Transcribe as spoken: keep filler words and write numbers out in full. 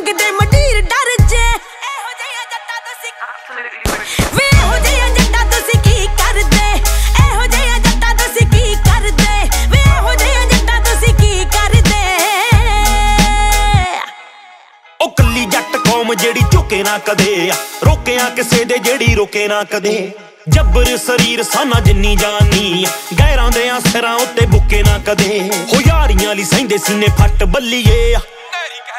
ਲੱਗਦੇ ਮੰਡੀਰ ਡਰ ਜੇ ਇਹੋ ਜਿਹਾ ਜੱਟਾ ਤੁਸੀਂ ਵੇ ਇਹੋ ਜਿਹਾ ਜੱਟਾ ਤੁਸੀਂ ਕੀ ਕਰਦੇ ਇਹੋ ਜਿਹਾ ਜੱਟਾ ਤੁਸੀਂ ਕੀ ਕਰਦੇ ਵੇ ਇਹੋ ਜਿਹਾ ਜੱਟਾ ਤੁਸੀਂ ਕੀ ਕਰਦੇ ਉਹ ਕੱਲੀ ਜੱਟ ਕੌਮ ਜਿਹੜੀ ਝੁਕੇ ਨਾ ਕਦੇ ਰੋਕਿਆ ਕਿਸੇ ਦੇ ਜਿਹੜੀ ਰੋਕੇ ਨਾ ਕਦੇ ਜੱਬਰ ਸਰੀਰ ਸਾਨਾ ਜਿੰਨੀ ਜਾਨੀ ਗੈਰਾਂ ਦੇ ਸਿਰਾਂ ਉੱਤੇ ਬੁੱਕੇ ਨਾ ਕਦੇ ਹੋ ਯਾਰੀਆਂ ਲਈ ਸਹਿੰਦੇ ਸੀਨੇ ਫੱਟ ਬੱਲੀਏ